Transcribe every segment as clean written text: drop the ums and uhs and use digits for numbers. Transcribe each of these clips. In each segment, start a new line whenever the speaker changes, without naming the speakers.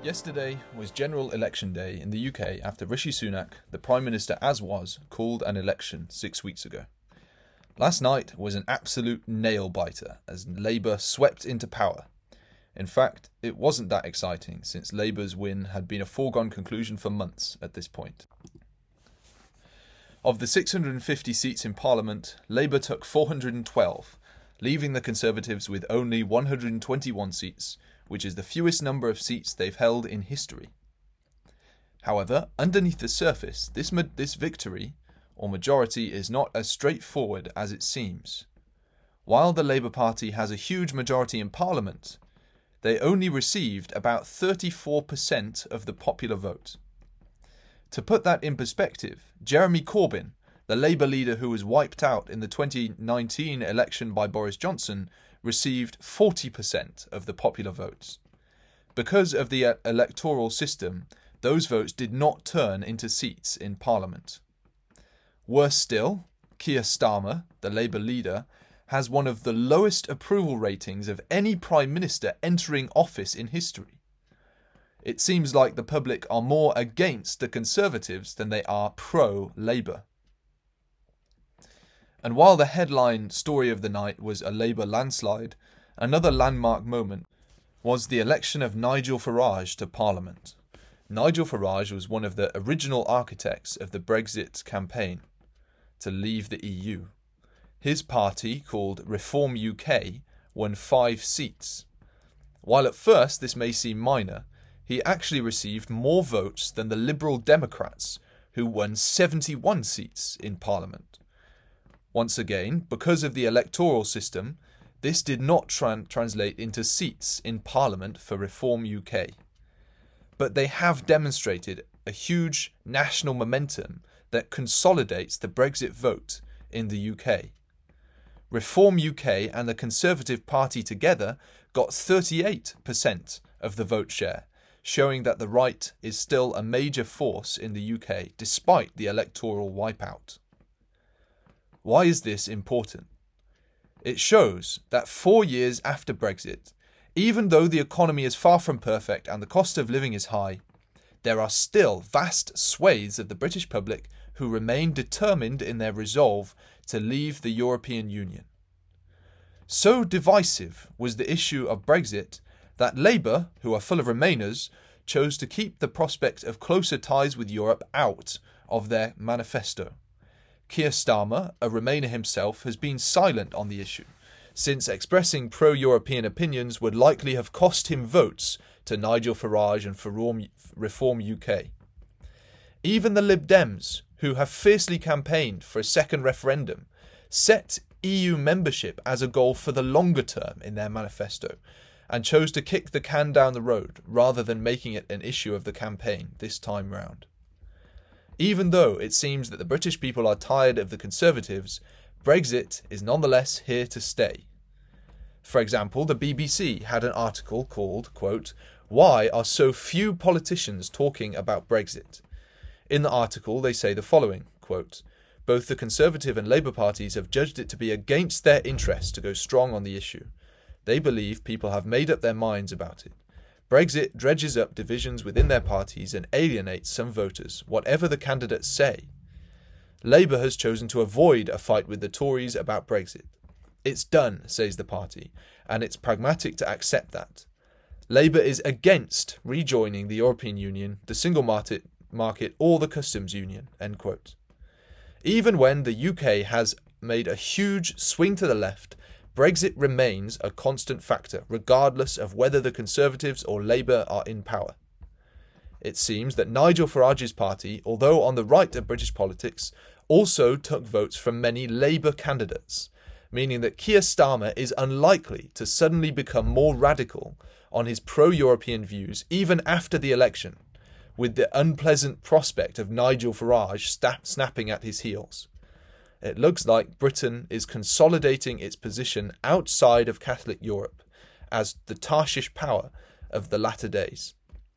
Yesterday was General Election Day in the UK after Rishi Sunak, the Prime Minister as was, called an election 6 weeks ago. Last night was an absolute nail-biter as Labour swept into power. In fact, it wasn't that exciting since Labour's win had been a foregone conclusion for months at this point. Of the 650 seats in Parliament, Labour took 412, leaving the Conservatives with only 121 seats, which is the fewest number of seats they've held in history. However, underneath the surface, this victory, or majority, is not as straightforward as it seems. While the Labour Party has a huge majority in Parliament, they only received about 34% of the popular vote. To put that in perspective, Jeremy Corbyn, the Labour leader who was wiped out in the 2019 election by Boris Johnson, received 40% of the popular votes. Because of the electoral system, those votes did not turn into seats in Parliament. Worse still, Keir Starmer, the Labour leader, has one of the lowest approval ratings of any Prime Minister entering office in history. It seems like the public are more against the Conservatives than they are pro-Labour. And while the headline story of the night was a Labour landslide, another landmark moment was the election of Nigel Farage to Parliament. Nigel Farage was one of the original architects of the Brexit campaign to leave the EU. His party, called Reform UK, won 5 seats. While at first this may seem minor, he actually received more votes than the Liberal Democrats, who won 71 seats in Parliament. Once again, because of the electoral system, this did not translate into seats in Parliament for Reform UK. But they have demonstrated a huge national momentum that consolidates the Brexit vote in the UK. Reform UK and the Conservative Party together got 38% of the vote share, showing that the right is still a major force in the UK despite the electoral wipeout. Why is this important? It shows that 4 years after Brexit, even though the economy is far from perfect and the cost of living is high, there are still vast swathes of the British public who remain determined in their resolve to leave the European Union. So divisive was the issue of Brexit that Labour, who are full of Remainers, chose to keep the prospect of closer ties with Europe out of their manifesto. Keir Starmer, a Remainer himself, has been silent on the issue, since expressing pro-European opinions would likely have cost him votes to Nigel Farage and Reform UK. Even the Lib Dems, who have fiercely campaigned for a second referendum, set EU membership as a goal for the longer term in their manifesto, and chose to kick the can down the road rather than making it an issue of the campaign this time round. Even though it seems that the British people are tired of the Conservatives, Brexit is nonetheless here to stay. For example, the BBC had an article called, quote, "Why are so few politicians talking about Brexit?" In the article they say the following, quote, "Both the Conservative and Labour parties have judged it to be against their interest to go strong on the issue. They believe people have made up their minds about it. Brexit dredges up divisions within their parties and alienates some voters, whatever the candidates say. Labour has chosen to avoid a fight with the Tories about Brexit. It's done, says the party, and it's pragmatic to accept that. Labour is against rejoining the European Union, the single market, or the customs union." End quote. Even when the UK has made a huge swing to the left, Brexit remains a constant factor, regardless of whether the Conservatives or Labour are in power. It seems that Nigel Farage's party, although on the right of British politics, also took votes from many Labour candidates, meaning that Keir Starmer is unlikely to suddenly become more radical on his pro-European views even after the election, with the unpleasant prospect of Nigel Farage snapping at his heels. It looks like Britain is consolidating its position outside of Catholic Europe as the Tarshish power of the latter days.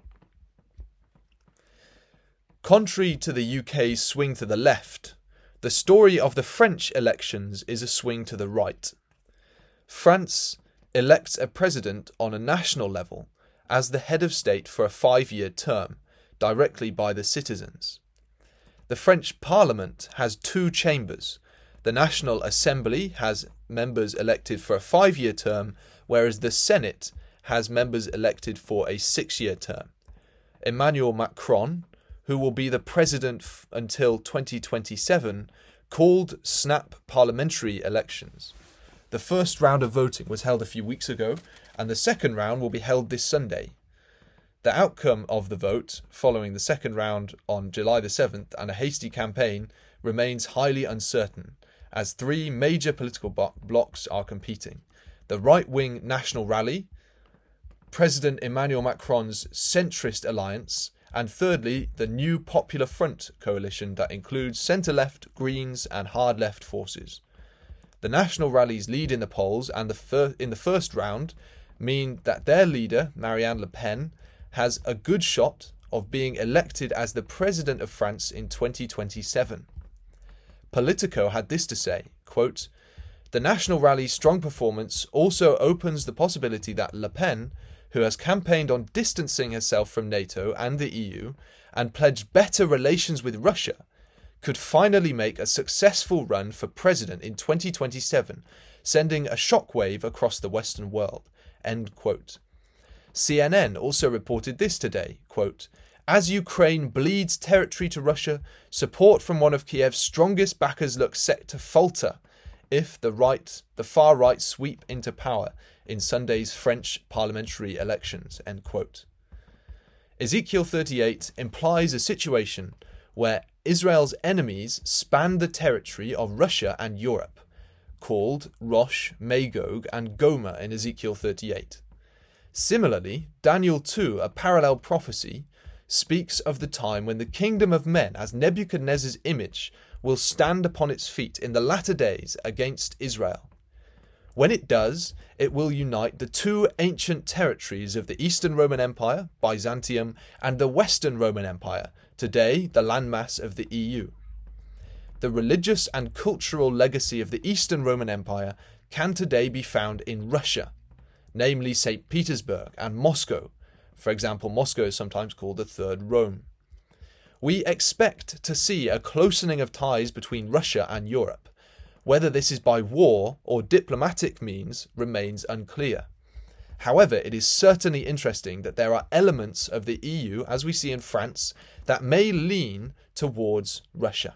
Contrary to the UK's swing to the left, the story of the French elections is a swing to the right. France elects a president on a national level as the head of state for a 5-year term, directly by the citizens. The French Parliament has 2 chambers. The National Assembly has members elected for a 5-year term, whereas the Senate has members elected for a 6-year term. Emmanuel Macron, who will be the president until 2027, called snap parliamentary elections. The first round of voting was held a few weeks ago, and the second round will be held this Sunday. The outcome of the vote, following the second round on July the 7th and a hasty campaign, remains highly uncertain, as 3 major political blocs are competing. The right-wing National Rally, President Emmanuel Macron's centrist alliance, and thirdly, the New Popular Front coalition that includes centre-left, Greens and hard-left forces. The National Rally's lead in the polls and in the first round mean that their leader, Marine Le Pen, has a good shot of being elected as the President of France in 2027. Politico had this to say, quote, "The National Rally's strong performance also opens the possibility that Le Pen, who has campaigned on distancing herself from NATO and the EU and pledged better relations with Russia, could finally make a successful run for president in 2027, sending a shockwave across the Western world." End quote. CNN also reported this today, quote, "As Ukraine bleeds territory to Russia, support from one of Kiev's strongest backers looks set to falter if the far right sweep into power in Sunday's French parliamentary elections." End quote. Ezekiel 38 implies a situation where Israel's enemies span the territory of Russia and Europe, called Rosh, Magog, and Gomer in Ezekiel 38. Similarly, Daniel 2, a parallel prophecy, speaks of the time when the kingdom of men, as Nebuchadnezzar's image, will stand upon its feet in the latter days against Israel. When it does, it will unite the 2 ancient territories of the Eastern Roman Empire, Byzantium, and the Western Roman Empire, today the landmass of the EU. The religious and cultural legacy of the Eastern Roman Empire can today be found in Russia, namely St. Petersburg and Moscow. For example, Moscow is sometimes called the Third Rome. We expect to see a closening of ties between Russia and Europe. Whether this is by war or diplomatic means remains unclear. However, it is certainly interesting that there are elements of the EU, as we see in France, that may lean towards Russia.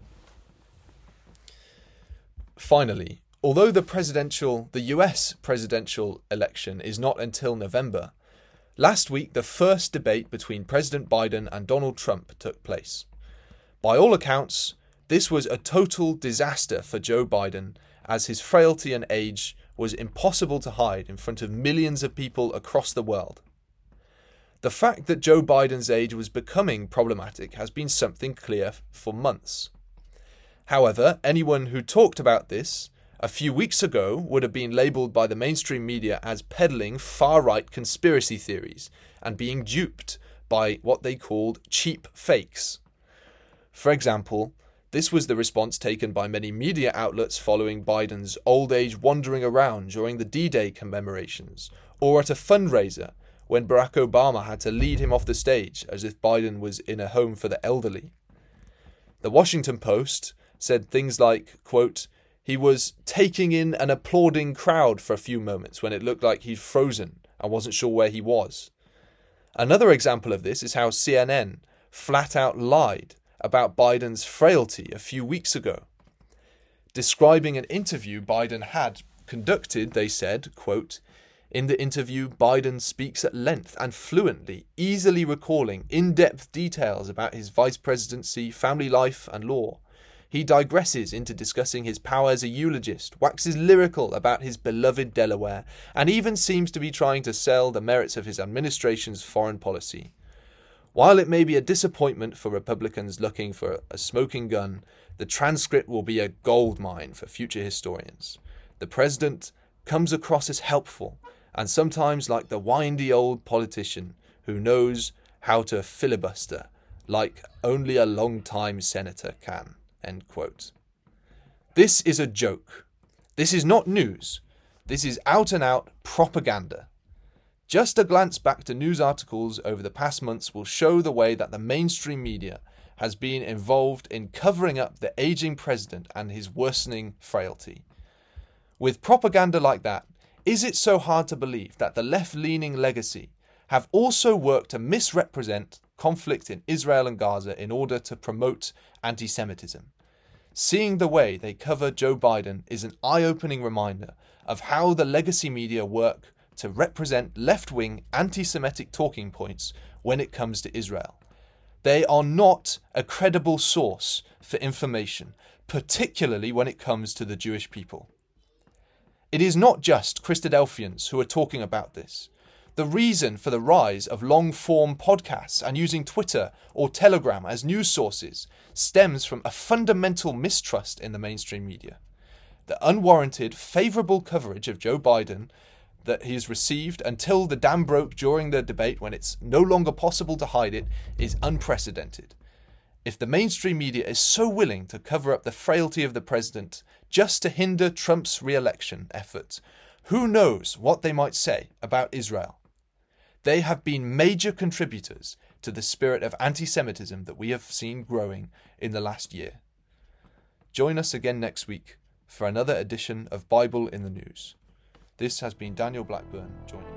Finally, although the US presidential election is not until November, last week the first debate between President Biden and Donald Trump took place. By all accounts, this was a total disaster for Joe Biden, as his frailty and age was impossible to hide in front of millions of people across the world. The fact that Joe Biden's age was becoming problematic has been something clear for months. However, anyone who talked about this a few weeks ago would have been labelled by the mainstream media as peddling far-right conspiracy theories and being duped by what they called cheap fakes. For example, this was the response taken by many media outlets following Biden's old age wandering around during the D-Day commemorations, or at a fundraiser when Barack Obama had to lead him off the stage as if Biden was in a home for the elderly. The Washington Post said things like, quote, "He was taking in an applauding crowd for a few moments when it looked like he'd frozen and wasn't sure where he was." Another example of this is how CNN flat out lied about Biden's frailty a few weeks ago. Describing an interview Biden had conducted, they said, quote, "In the interview, Biden speaks at length and fluently, easily recalling in-depth details about his vice presidency, family life, and law. He digresses into discussing his power as a eulogist, waxes lyrical about his beloved Delaware, and even seems to be trying to sell the merits of his administration's foreign policy. While it may be a disappointment for Republicans looking for a smoking gun, the transcript will be a goldmine for future historians. The president comes across as helpful, and sometimes like the windy old politician who knows how to filibuster like only a long-time senator can." End quote. This is a joke. This is not news. This is out-and-out propaganda. Just a glance back to news articles over the past months will show the way that the mainstream media has been involved in covering up the aging president and his worsening frailty. With propaganda like that, is it so hard to believe that the left-leaning legacy have also worked to misrepresent conflict in Israel and Gaza in order to promote anti-Semitism? Seeing the way they cover Joe Biden is an eye-opening reminder of how the legacy media work to represent left-wing anti-Semitic talking points when it comes to Israel. They are not a credible source for information, particularly when it comes to the Jewish people. It is not just Christadelphians who are talking about this. The reason for the rise of long-form podcasts and using Twitter or Telegram as news sources stems from a fundamental mistrust in the mainstream media. The unwarranted, favourable coverage of Joe Biden that he has received until the dam broke during the debate when it's no longer possible to hide it is unprecedented. If the mainstream media is so willing to cover up the frailty of the president just to hinder Trump's re-election efforts, who knows what they might say about Israel? They have been major contributors to the spirit of anti-Semitism that we have seen growing in the last year. Join us again next week for another edition of Bible in the News. This has been Daniel Blackburn joining.